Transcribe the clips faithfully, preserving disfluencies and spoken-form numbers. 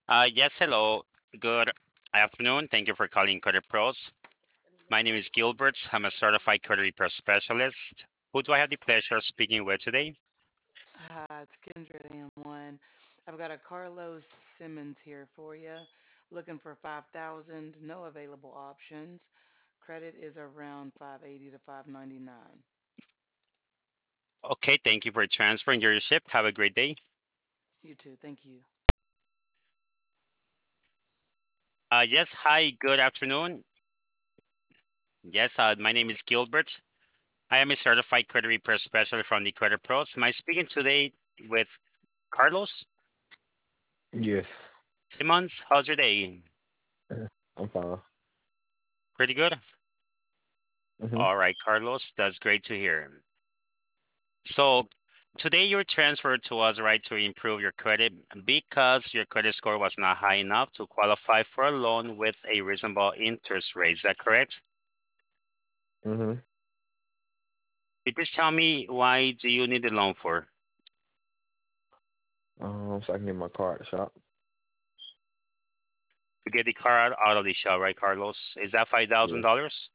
Uh, yes, hello. Good afternoon. Thank you for calling Credit Pros. My name is Gilbert. I'm a certified credit repair specialist. Who do I have the pleasure of speaking with today? Hi, it's Kendra at M one. I've got a Carlos Simmons here for you. Looking for five thousand, no available options. Credit is around five eighty to five ninety-nine. Okay, thank you for transferring your ship. Have a great day. You too, thank you. Uh, yes, hi, good afternoon. Yes, uh, my name is Gilbert. I am a certified credit repair specialist from the Credit Pros. Am I speaking today with Carlos Yes. Simmons? How's your day? Uh, I'm fine. Pretty good. hmm All right, Carlos, that's great to hear. So today you're transferred to us, right, to improve your credit because your credit score was not high enough to qualify for a loan with a reasonable interest rate. Is that correct? hmm Could you just tell me why do you need a loan for? Um, so I can get my car at the shop. To get the car out, out of the shop, right, Carlos? Is that five thousand Yes. dollars?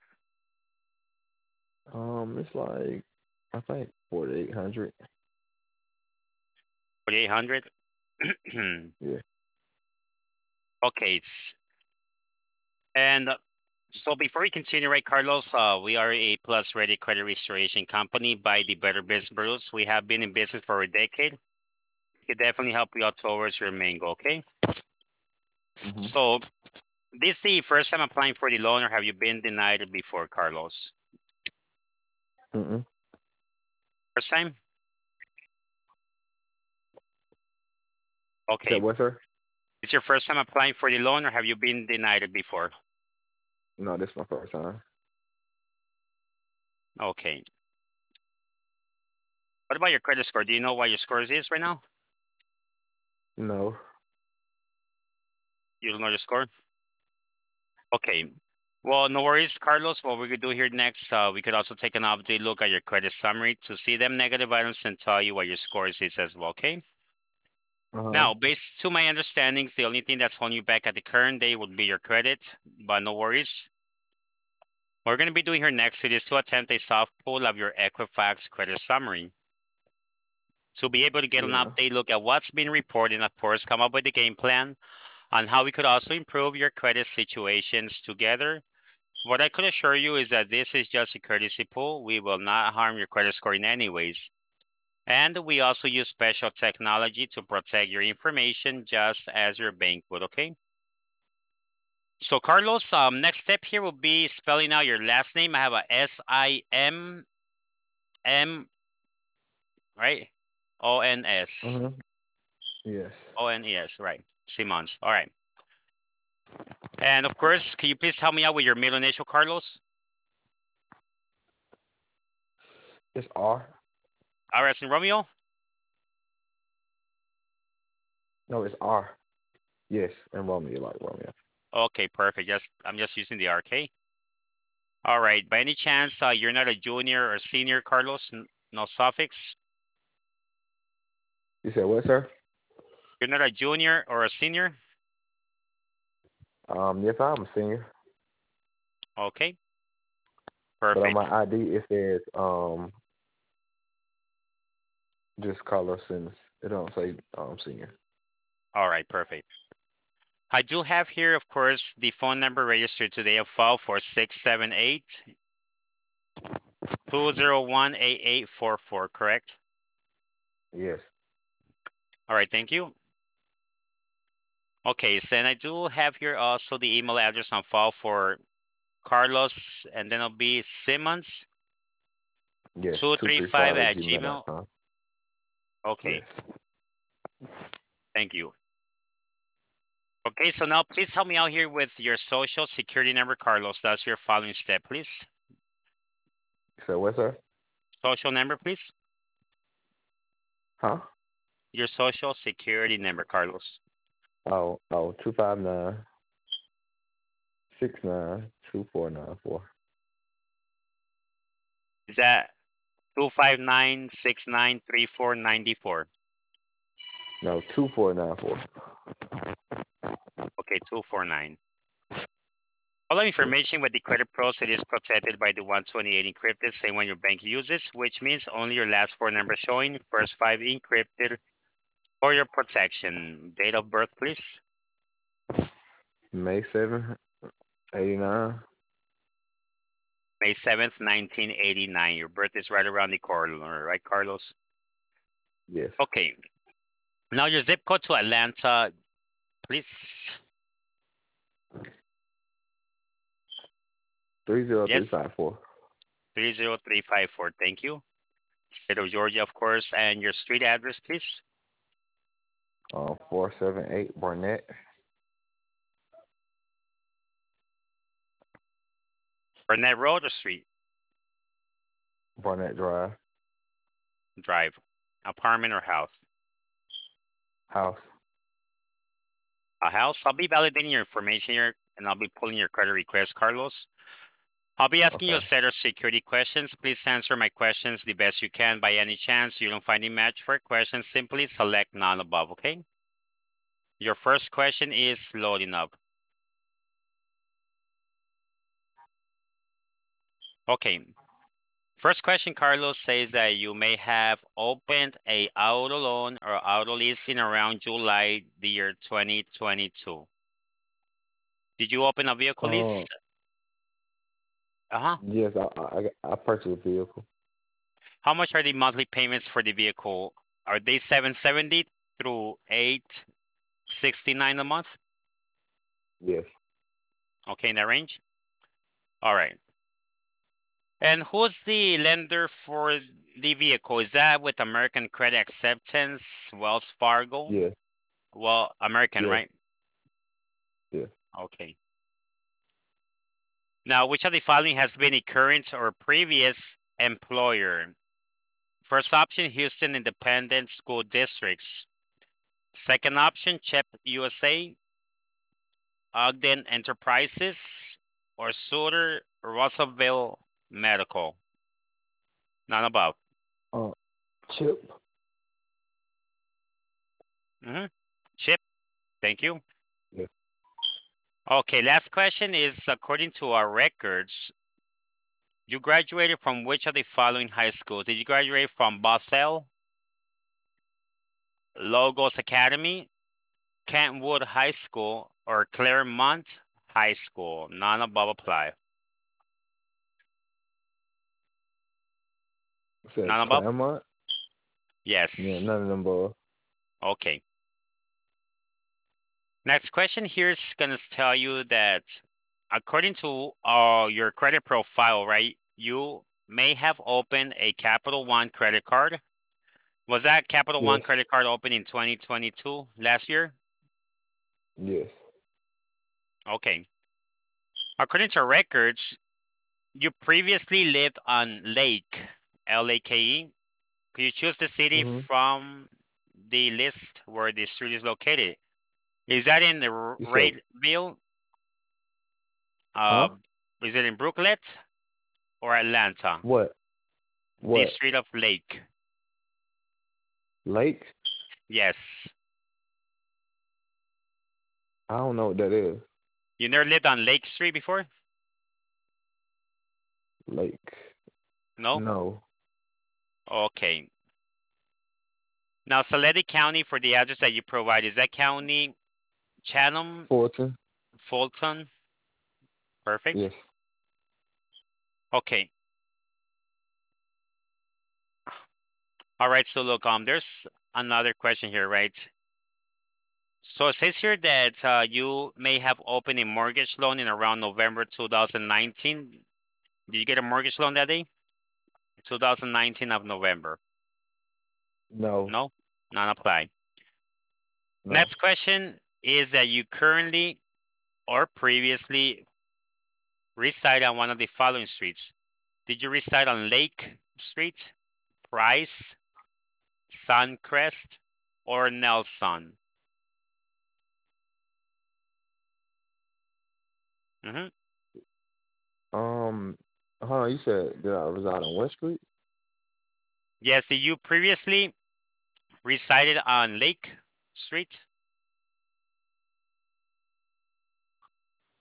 Um, it's like I think forty eight hundred. Forty eight hundred? Yeah. Okay. s- And uh, so before we continue, right, Carlos, uh, we are a plus rated credit restoration company by the Better Business Bureaus. We have been in business for a decade. Could definitely help you out towards your main goal, okay? hmm So this the first time applying for the loan, or have you been denied before, Carlos? Mm-mm. First time? Is that Okay. what, sir? It's your first time applying for the loan, or have you been denied before? No, this is my first time. Okay. What about your credit score? Do you know what your score is right now? No. You don't know your score? Okay. Well, no worries, Carlos. What we could do here next, uh, we could also take an update look at your credit summary to see them negative items and tell you what your score is as well, okay? Uh-huh. Now, based to my understandings, the only thing that's holding you back at the current day would be your credit, but no worries. What we're going to be doing here next is to attempt a soft pull of your Equifax credit summary. To be able to get an Yeah. update look at what's been reported and of course come up with a game plan on how we could also improve your credit situations together. What I could assure you is that this is just a courtesy pull. We will not harm your credit score in any ways. And we also use special technology to protect your information just as your bank would, okay? So Carlos, um, next step here will be spelling out your last name. I have a S I M M, right? O N S. hmm Yes. O N E S, right. Simons. All right. And of course, can you please help me out with your middle initial, Carlos? It's R. R as in Romeo? No, it's R. Yes, and Romeo, like Romeo. Okay, perfect. Just I'm just using the R K. All right. By any chance, uh, you're not a junior or senior, Carlos? N- no suffix? You said what, sir? You're not a junior or a senior? Um, yes, I'm a senior, Okay, but on my perfect. I D it says um just Carlos Simmons. It don't say um senior. All right, perfect. I do have here, of course, the phone number registered today of file for six seven eight two zero one eight eight four four, correct? Yes. All right, thank you. Okay, so then I do have here also the email address on file for Carlos, and then it'll be Simmons Yes. Two three two three five five at at gmail dot Gmail. com. Yes. Okay, thank you. Okay, so now please help me out here with your social security number, Carlos. That's your following step, please. So what, sir? Social number, please. Huh? Your social security number, Carlos. Oh, oh, two five nine six nine two four nine four. Is that two five nine six nine three four nine four? No, two four nine four. Okay, two four nine. All information with the credit process is protected by the one twenty-eight encrypted, same one your bank uses, which means only your last four numbers showing, first five encrypted for your protection. Date of birth, please. May seventh, eighty-nine. May seventh, nineteen eighty-nine. Your birth is right around the corner, right, Carlos? Yes. Okay. Now your zip code to Atlanta, please. Three zero three Yes, five four. three zero three five four. Thank you. State of Georgia, of course, and your street address, please. Uh, four seven eight Barnett. Burnett Road or Street? Barnett Drive. Drive. Apartment or house? House. A house. I'll be validating your information here, and I'll be pulling your credit request, Carlos. I'll be asking you a Okay. set of security questions. Please answer my questions the best you can. By any chance you don't find a match for a question, simply select none above, okay? Your first question is loading up. Okay. First question, Carlos, says that you may have opened a auto loan or auto leasing around July the year twenty twenty-two. Did you open a vehicle Um. lease? Uh-huh. Yes, I I I purchased a vehicle. How much are the monthly payments for the vehicle? Are they seven seventy through eight sixty-nine a month? Yes. Okay, in that range? All right. And who's the lender for the vehicle? Is that with American Credit Acceptance, Wells Fargo? Yes. Well, American, Yes. right? Yes. Okay. Now, which of the following has been a current or previous employer? First option, Houston Independent School Districts. Second option, CHEP U S A, Ogden Enterprises, or Sutter Russellville Medical. None above. Uh, Chip. Mm-hmm. CHIP, thank you. Yes. Okay, last question is according to our records, you graduated from which of the following high schools? Did you graduate from Bosell, Logos Academy, Kentwood High School, or Claremont High School? None above apply. You said None above? Claremont. Yeah, Yes. none of them both. Okay. Next question here is going to tell you that according to uh, your credit profile, right, you may have opened a Capital One credit card. Was that Capital One Yes. credit card opened in twenty twenty-two, last year? Yes. Okay. According to records, you previously lived on Lake, L A K E. Could you choose the city Mhm. from the list where the street is located? Is that in the R- You said, Rayville? huh? Uh, is it in Brooklet or Atlanta? What? The What? street of Lake. Lake? Yes. I don't know what that is. You never lived on Lake Street before? Lake. No? No. Okay. Now, Salady County for the address that you provide, is that county Chatham, Fulton. Fulton? Perfect. Yes. Okay. All right. So look, um, there's another question here, right? So it says here that uh, you may have opened a mortgage loan in around November two thousand nineteen. Did you get a mortgage loan that day? two thousand nineteen of November. No. No? None apply. No. Next question is that you currently or previously reside on one of the following streets. Did you reside on Lake Street, Price, Suncrest, or Nelson? hmm Um. Hold on. You said did I reside on West Street? Yes, did you previously resided on Lake Street?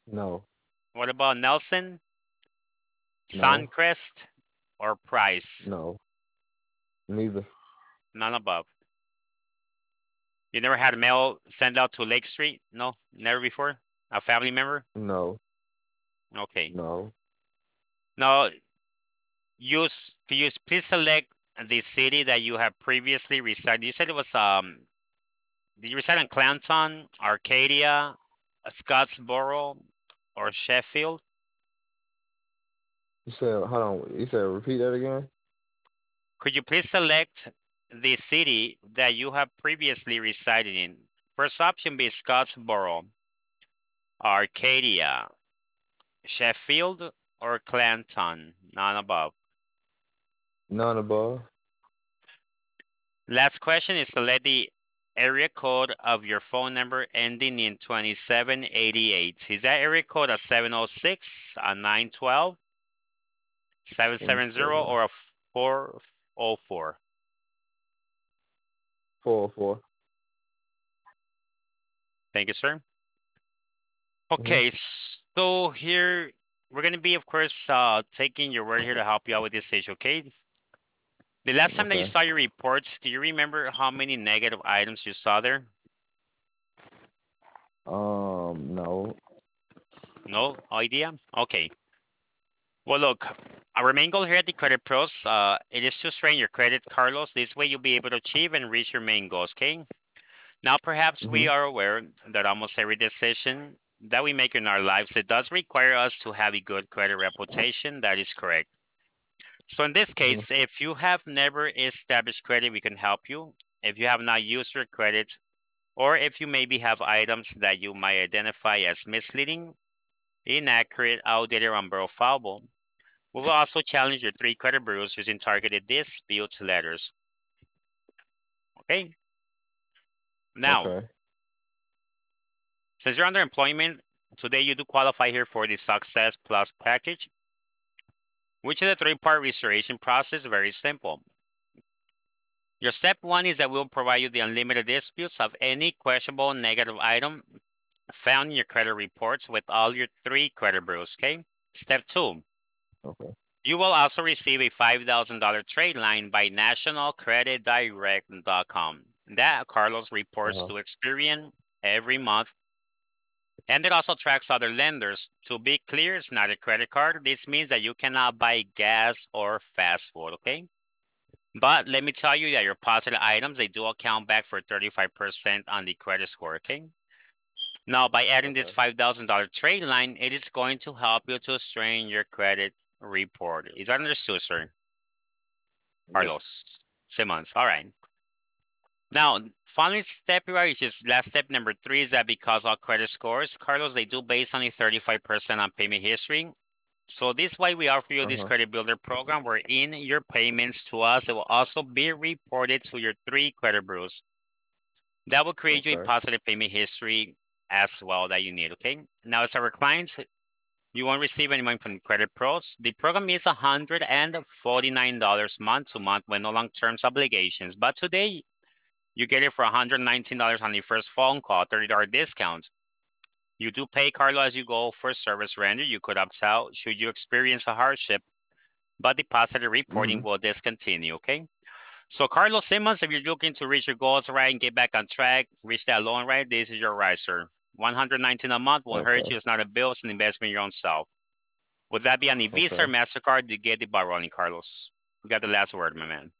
No. What about Nelson, No. Suncrest, or Price? No. Neither. None above. You never had mail sent out to Lake Street? No, never before? A family member? No. Okay. No. Now, use, can you please select the city that you have previously resided? You said it was, um, did you reside in Clanton, Arcadia, Scottsboro, or Sheffield? You said, hold on. You said, repeat that again? Could you please select the city that you have previously resided in? First option be Scottsboro, Arcadia, Sheffield, or Clanton? None above. None above. Last question is select the area code of your phone number ending in twenty-seven eighty-eight. Is that area code a seven oh six, a nine twelve, seven seven zero, twenty-seven. or a four oh four? four oh four. Thank you, sir. Mm-hmm. Okay, so here we're gonna be, of course, uh, taking your word here to help you out with this issue, okay? The last time that you Okay. saw your reports, do you remember how many negative items you saw there? Um, no. No idea? Okay. Well, look, our main goal here at the Credit Pros, uh, it is to strengthen your credit, Carlos. This way you'll be able to achieve and reach your main goals, okay? Now, perhaps Mm-hmm. we are aware that almost every decision that we make in our lives, it does require us to have a good credit reputation. That is correct. So in this Mm-hmm. case, if you have never established credit, we can help you. If you have not used your credit, or if you maybe have items that you might identify as misleading, inaccurate, outdated, or unverifiable, we will also challenge your three credit bureaus using targeted dispute letters. Okay? Now, Okay. since you're under employment, today you do qualify here for the Success Plus package, which is a three-part restoration process, very simple. Your step one is that we'll provide you the unlimited disputes of any questionable negative item found in your credit reports with all your three credit bureaus, okay? Step two, Okay. you will also receive a five thousand dollars trade line by national credit direct dot com. That Carlos reports Uh-huh. to Experian every month, and it also tracks other lenders. To be clear, it's not a credit card. This means that you cannot buy gas or fast food, okay? But let me tell you that your positive items, they do account back for thirty-five percent on the credit score, okay? Now, by adding this Okay. five thousand dollars trade line, it is going to help you to strengthen your credit report. Is that understood, sir? Yes. Carlos Simmons. All right. Now, final step here, which is last step number three, is that because all credit scores, Carlos, they do based on a thirty-five percent on payment history. So this way we offer you this Uh-huh. credit builder program wherein your payments to us, it will also be reported to your three credit bureaus. That will create you a Okay. positive payment history as well that you need, okay? Now, as our clients, you won't receive any money from Credit Pros. The program is one hundred forty-nine dollars month to month with no long-term obligations. But today, you get it for one hundred nineteen dollars on the first phone call, thirty dollars discount. You do pay, Carlo, as you go for service render. You could opt out should you experience a hardship, but the positive Mm-hmm. reporting will discontinue, okay? So, Carlos Simmons, if you're looking to reach your goals right and get back on track, reach that loan right, this is your right, sir. one hundred nineteen dollars a month won't hurt Okay. you. It's not a bill, it's an investment in your own self. Would that be on the Visa or Okay. MasterCard to get the ball rolling, Carlos? You got the last word, my man.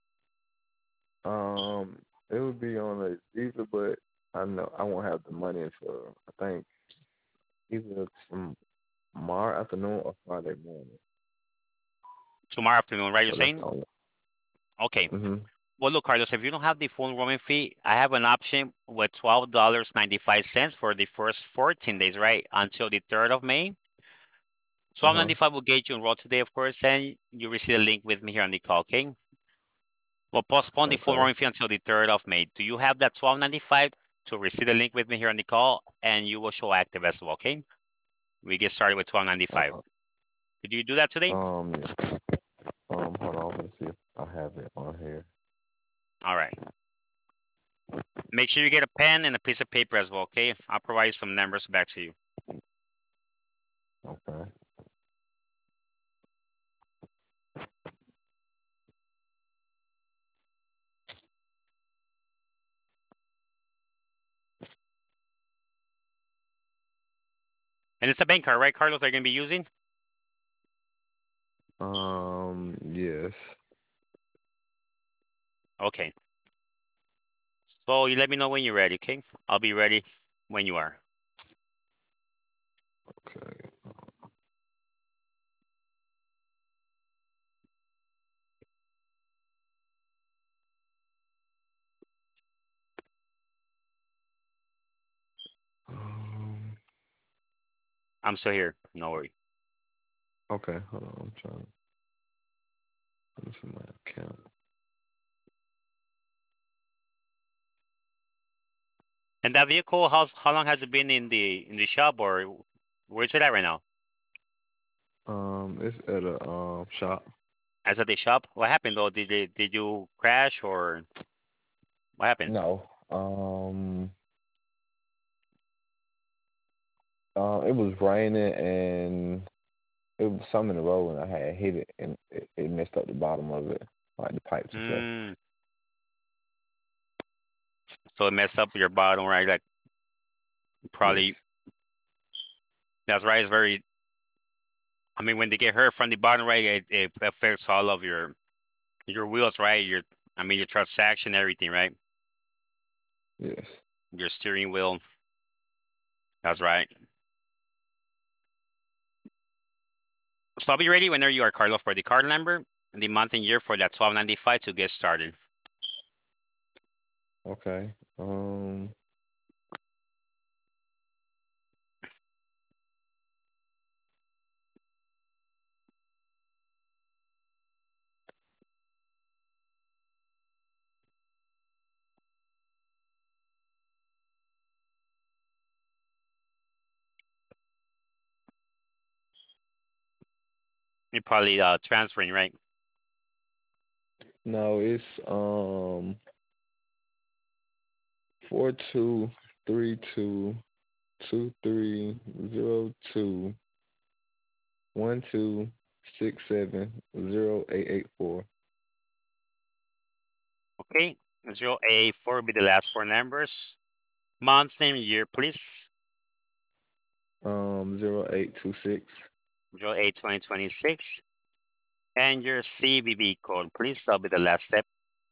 Um, it would be on a Visa, but I know I won't have the money until I think either tomorrow afternoon or Friday morning. Tomorrow afternoon, right? You're So that's saying? the only. Okay. Mm-hmm. Well, look, Carlos, if you don't have the full roaming fee, I have an option with twelve dollars and ninety-five cents for the first fourteen days, right? Until the third of May. twelve Uh-huh. ninety-five will get you enrolled today, of course, and you receive a link with me here on the call, okay? We'll postpone the full Okay. roaming fee until the third of May. Do you have that twelve ninety-five to receive the link with me here on the call? And you will show active as well, okay? We get started with twelve ninety-five. Uh, Could you do that today? um, yeah. Um, hold on. Let me see if I have it on here. All right. Make sure you get a pen and a piece of paper as well, okay? I'll provide some numbers back to you. Okay. And it's a bank card, right, Carlos, they're going to be using? Um, yes. Okay. So you let me know when you're ready, okay? I'll be ready when you are. Okay. Um, I'm still here. No worry. okay, hold on. I'm trying to look for my account. And that vehicle, how how long has it been in the in the shop, or where's it at right now? Um, it's at a um shop. As at the shop? What happened though? Did they did you crash or what happened? No. Um, uh, it was raining and it was some in the road, and I had hit it, and it, it messed up the bottom of it, like the pipes and stuff. Mm, so it messed up your bottom, right? Like Yes. probably that's right. It's very. I mean, when they get hurt from the bottom, right, it, it affects all of your your wheels, right? Your I mean your transaction, everything, right? Yes. Your steering wheel. That's right. So I'll be ready whenever you are, Carlos, for the card number and the month and year for that twelve ninety five to get started. Okay. Um. You're probably uh transferring, right? No, it's um four two three two two three zero two one two six seven zero eight eight four. Okay. Zero A four will be the last four numbers. Month and year, please. Um, zero eight two six. Zero A twenty twenty six. And your C V V code, please. That'll be the last step.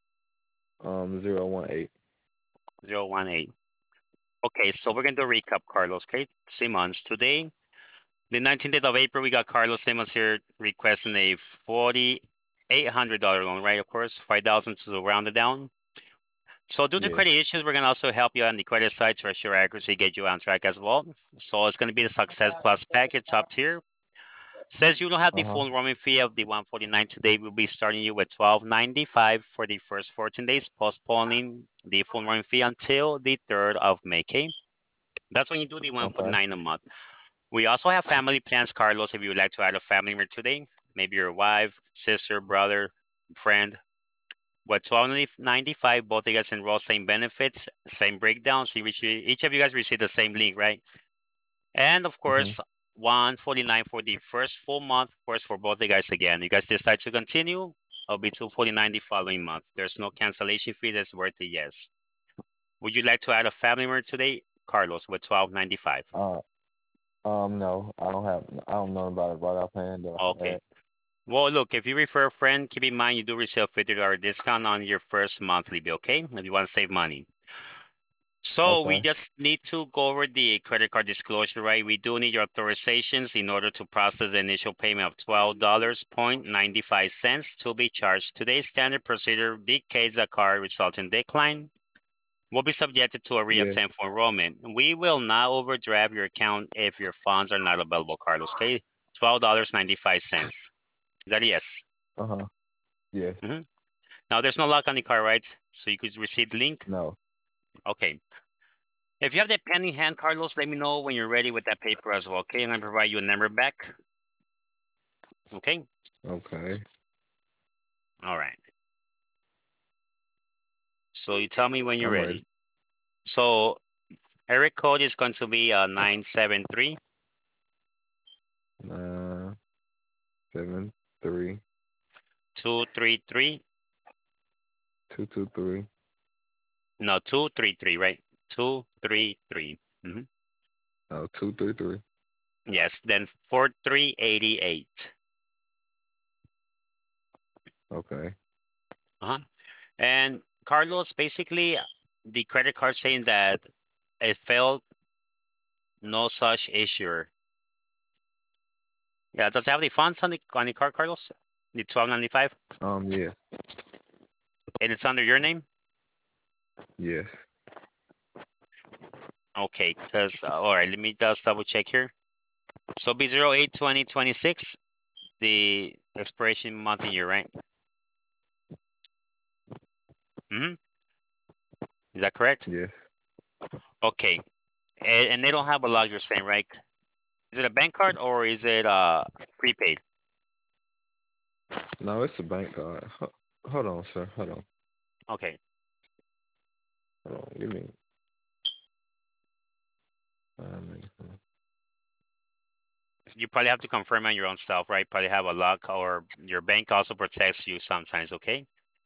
Um, zero one eight. Zero one eight. Okay, so we're going to do a recap, Carlos. Okay, Simmons. Today, the nineteenth of April, we got Carlos Simmons here requesting a forty-eight hundred dollars loan, right? Of course, five thousand to round it down. So due to Yes. credit issues, we're going to also help you on the credit side to assure accuracy, get you on track as well. So it's going to be the Success Plus package top tier. Says you don't have Uh the huh. full roaming fee of the one forty-nine today. We'll be starting you with twelve ninety-five for the first fourteen days, postponing the full roaming fee until the third of May. Okay, that's when you do the Okay. one forty-nine a month. We also have family plans, Carlos. If you would like to add a family member today, maybe your wife, sister, brother, friend. With twelve ninety-five, both of you guys enroll same benefits, same breakdowns. So each each of you guys receive the same link, right? And of Mhm. course, one forty-nine for the first full month, of course, for both the guys again. You guys decide to continue, it'll be two forty-nine the following month. There's no cancellation fee that's worth a yes. Would you like to add a family member today, Carlos, with twelve ninety-five? Uh, um, no, I don't have. I don't know about it, but I plan to Okay. add. Well, look, if you refer a friend, keep in mind you do receive a fifty dollars discount on your first monthly bill, okay? If you want to save money. So we Okay. just need to go over the credit card disclosure, right? We do need your authorizations in order to process the initial payment of twelve dollars and ninety-five cents to be charged. Today's standard procedure dictates a card resulting decline will be subjected to a Yes. reattempt for enrollment. We will not overdraft your account if your funds are not available, Carlos, okay? twelve dollars and ninety-five cents. Is that a yes? Uh huh. Yes. hmm Now, there's no lock on the card, right? So you could receive the link. No. Okay. If you have that pen in hand, Carlos, let me know when you're ready with that paper as well, okay? And I provide you a number back, okay? Okay. All right. So you tell me when you're I'm ready. ready. So Eric code is going to be uh, nine seven three nine seven three two three three. two two three. No, two three three, right? Two three three. Mm-hmm. Oh, two three three. Yes. Then four three eighty eight. Okay. Uh-huh. And Carlos, basically, the credit card saying that it failed, no such issue. Yeah, does it have the funds on the on the card, Carlos? The twelve ninety five, Um. Yes. and it's under your name. Yes. Okay, because uh, all right, let me just double check here. So be zero eight twenty twenty six, the expiration month and year, right? Mm-hmm. Is that correct? Yes. Okay, and, and they don't have a log, you're saying, right? Is it a bank card or is it uh prepaid? No, it's a bank card. Ho- Hold on, sir. Hold on. Okay, Hold on. Give me. five minutes. you probably have to confirm on your own stuff, right? Probably have a lock, or your bank also protects you sometimes. Okay,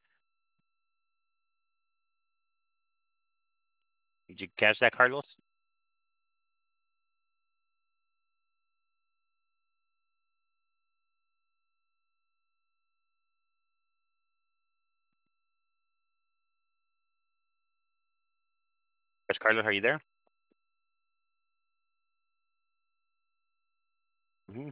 did you catch that, Carlos? Yes, Carlos, are you there? Mm-hmm.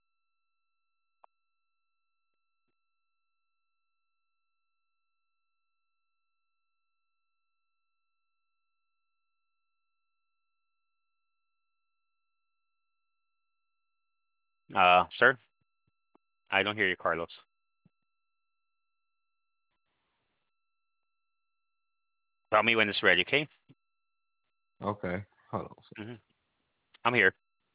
Uh, sir, I don't hear you, Carlos. Tell me when it's ready, okay? Okay. Hold on. Mm-hmm. I'm here.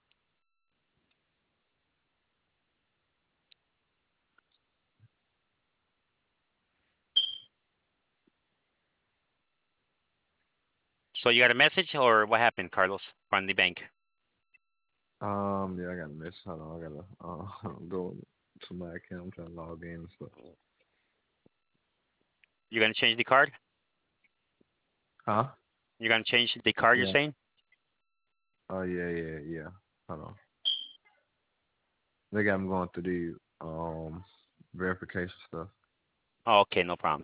So you got a message, or what happened, Carlos, from the bank? Um, yeah, I got a miss. Hold on, I gotta uh go to my account. I'm trying to log in and stuff. You're gonna change the card? Huh? You're gonna change the card, you're Yeah. saying? Oh yeah, yeah, yeah. Hold on. They got me going through the um verification stuff. Oh, okay, no problem.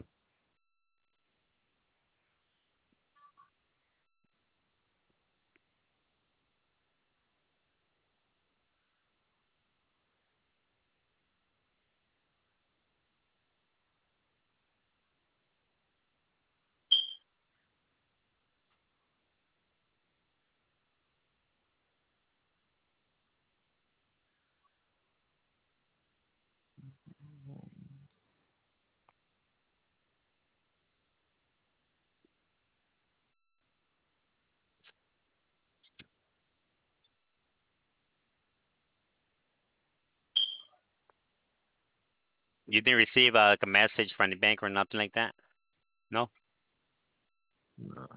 You didn't receive uh, like a message from the bank or nothing like that? No? No.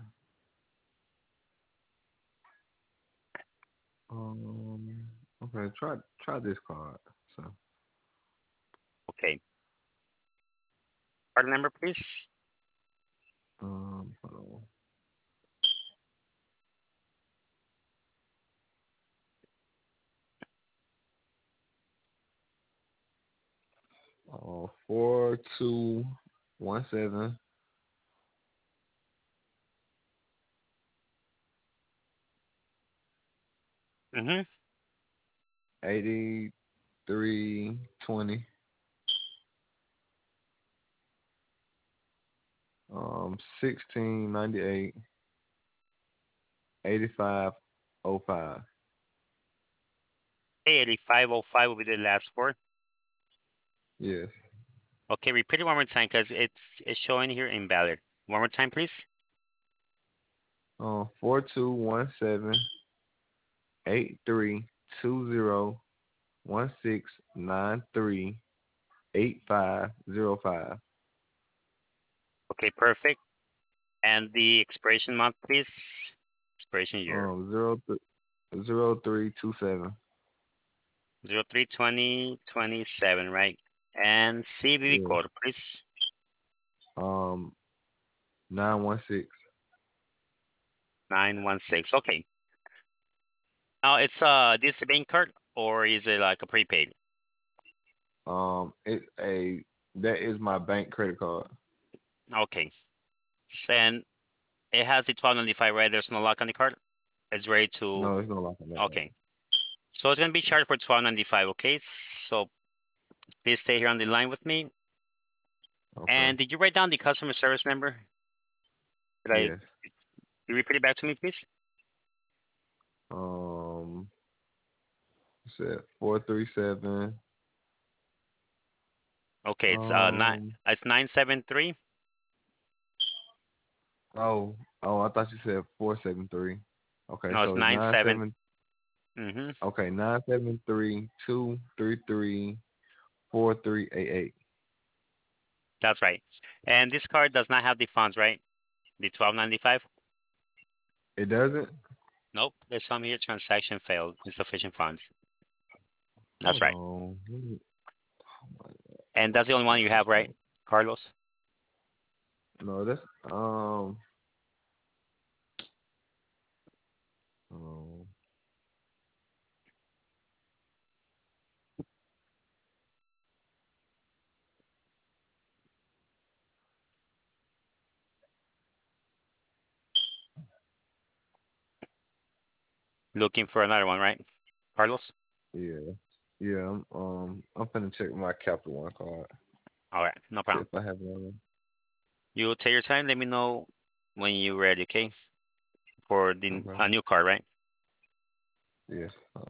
Um. Okay. Try try this card. So Okay. Card number, please. um. Hold on. Uh, four two one seven Mm-hmm. eighty three twenty. Um. Sixteen ninety eight. Eighty five oh five. eighty-five oh five will be the last four. Yes. Okay, repeat it one more time because it's it's showing here invalid. One more time, please. Uh, four two one seven eight three two zero one six nine three eight five zero five. Okay, perfect. And the expiration month, please. Expiration year. Um, zero th- zero three two seven. zero three twenty twenty-seven, right? And C V V Yeah. code, please. Um, nine one six. nine one six. Okay. Now it's uh this a bank card or is it like a prepaid? Um, it's a that is my bank credit card. Okay. S- And it has the twelve ninety-five, right? There's no lock on the card. It's ready to. No, it's no lock on that one. Okay. So it's gonna be charged for twelve ninety-five. Okay. So please stay here on the line with me. Okay. And did you write down the customer service number? Did I? Yes. You repeat it back to me, please? Um, you said four three seven. Okay. It's uh nine. Um. It's nine seven three. Oh. Oh, I thought you said four seven three. Okay, No, it's so it's nine nine seven. seven. Mm-hmm. Okay, nine seven three two three three four three eight eight. That's right. And this card does not have the funds, right? The twelve ninety-five. It doesn't. Nope. There's some here. Transaction failed. Insufficient funds. That's Hold right. on. Let me- And that's the only one you have, right, Carlos? No, that's um. um, Looking for another one, right, Carlos? yeah, yeah. I'm um. I'm finna check my Capital One card. All right, no See problem. if I have another. You take your time. Let me know when you're ready, okay? For the Okay. a new card, right? Yes. Uh,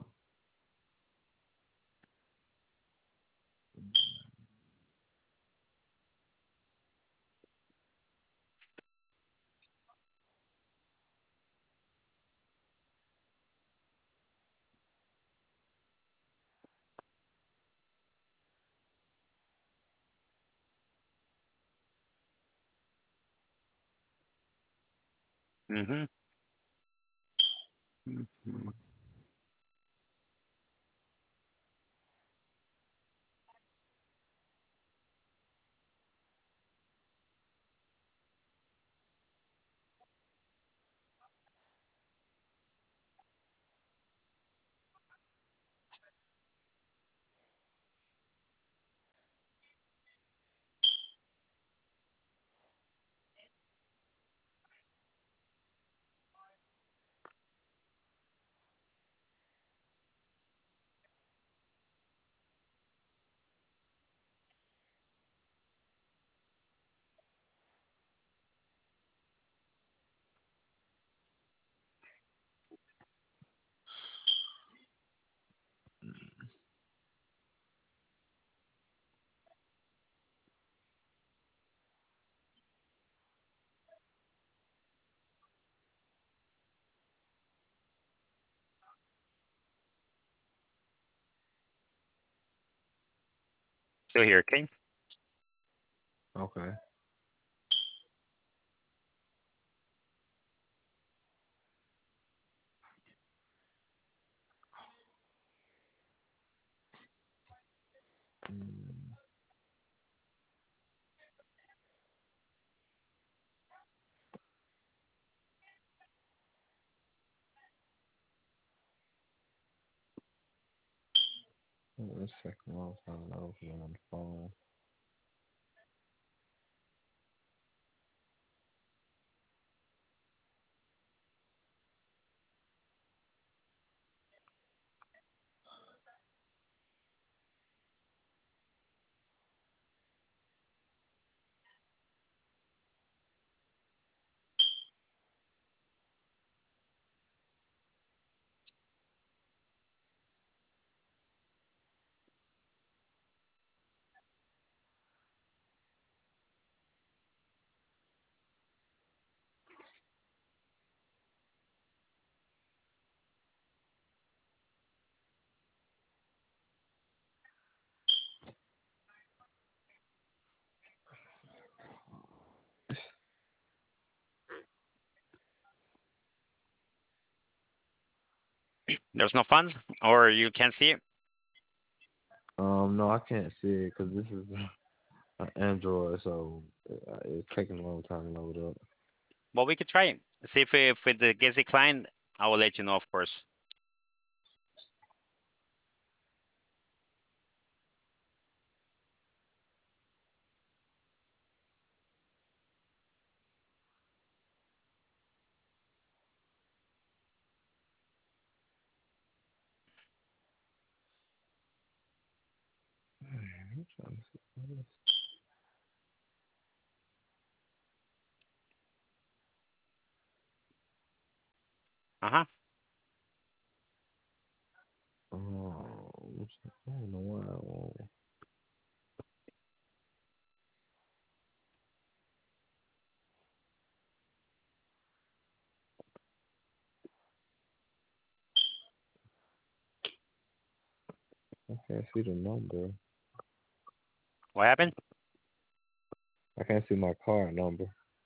Mm-hmm. Mhm. Still here, okay? okay. Mm, One second. I'll find out if you're on the phone. There's no funds, or you can't see it. Um, no, I can't see it because this is an Android, so uh, it's taking a long time to load up. Well, we could try it. See if if it gets declined, I will let you know, of course. I'm trying to see. Uh-huh. Oh, I don't know why I won't. I can't see the number. What happened? I can't see my card number.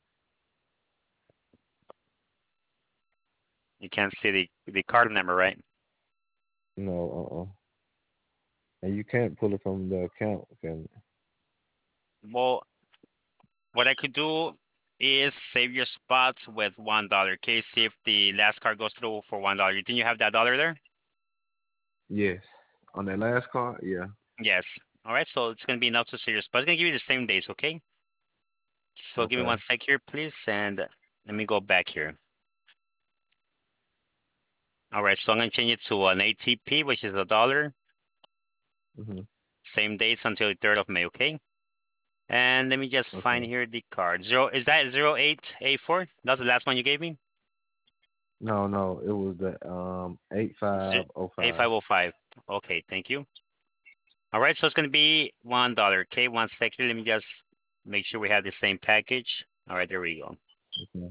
You can't see the the card number, right? No, uh-uh. And you can't pull it from the account, can Well, what I could do is save your spots with one dollar. Okay, see if the last card goes through for one dollar. You think you have that dollar there? Yes. On that last card, yeah. Yes. All right, so it's gonna be enough to save your spots. It's gonna give you the same days, okay? So give me one Okay. sec here, please, and let me go back here. All right, so I'm gonna change it to an A T P, which is a dollar. Mhm. Same dates until the third of May, okay? And let me just find Okay. here the card. Zero, is that zero eight eight four? That's the last one you gave me? No, no, it was the um eight five oh five. eight five oh five. Okay, thank you. All right, so it's gonna be one dollar. Okay, one second. Let me just make sure we have the same package. All right, there we go. Okay.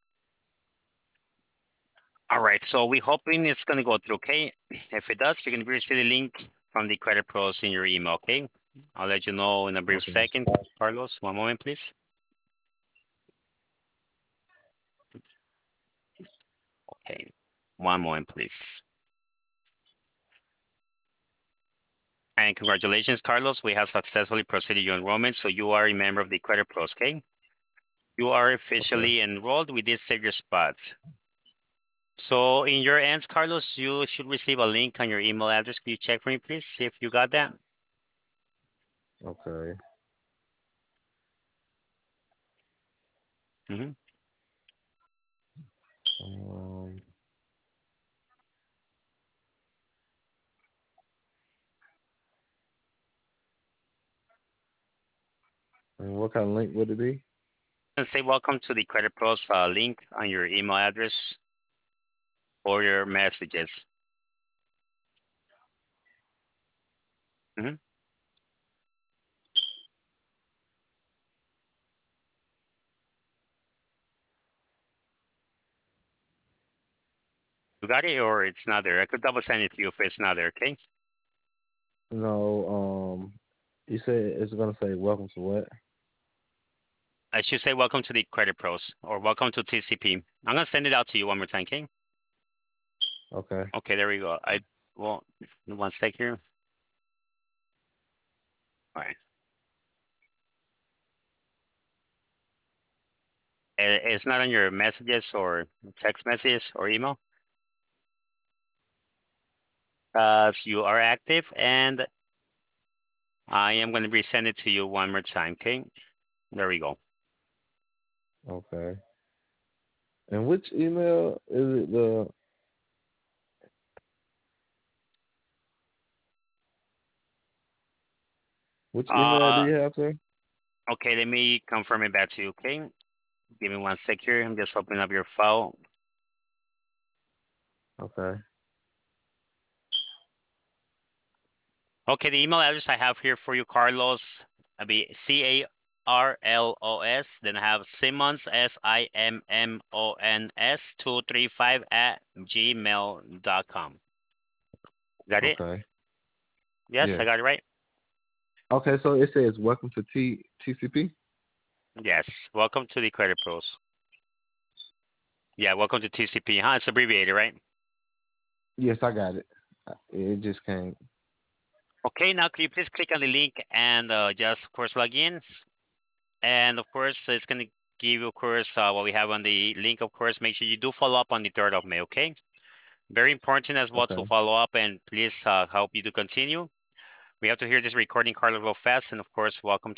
All right, so we're hoping it's gonna go through. Okay, if it does, you're gonna receive the link from the credit pros in your email. Okay, I'll let you know in a brief Okay. second. Carlos, one moment, please. Okay, one moment, please. And congratulations, Carlos. We have successfully proceeded your enrollment, so you are a member of the credit pros. Okay, you are Okay. officially enrolled. We did save your spot. So in your ends, Carlos, you should receive a link on your email address. Can you check for me, please? See if you got that. Okay. Hmm. Um, and what kind of link would it be? And say welcome to the Credit Pros uh, link on your email address or your messages. Hmm. You got it, or it's not there. I could double send it to you if it's not there. Okay. No, um, you said it's gonna say welcome to what? I should say welcome to the Credit Pros or welcome to T C P. I'm gonna send it out to you one more time. Okay. Okay. Okay, there we go. I well, one sec here. All right. Eh, It's not on your messages or text messages or email. Uh, you are active, and I am going to resend it to you one more time. Okay, there we go. Okay. And which email is it? The which email do Uh, you have, sir? okay, let me confirm it back to you. Okay, give me one sec here. I'm just opening up your file. Okay. Okay, the email address I have here for you, Carlos, I'll be C A R L O S. Then I have Simmons S I M M O N S two three five at gmail dot com. Got it? Okay. Yes, I Yes. got it right. Okay, so it says welcome to T TCP. Yes. Welcome to the Credit Pros. Yeah, welcome to T C P. Huh? It's abbreviated, right? Yes, I got it. Uh, It just came. Okay, now can you please click on the link and uh, just, of course, log in. And of course, it's going to give you, of course, uh, what we have on the link. Of course, make sure you do follow up on the third of May, okay? Very important as well to Okay. follow up, and please uh, help you to continue. We have to hear this recording, Carlos, real fast. And of course, welcome to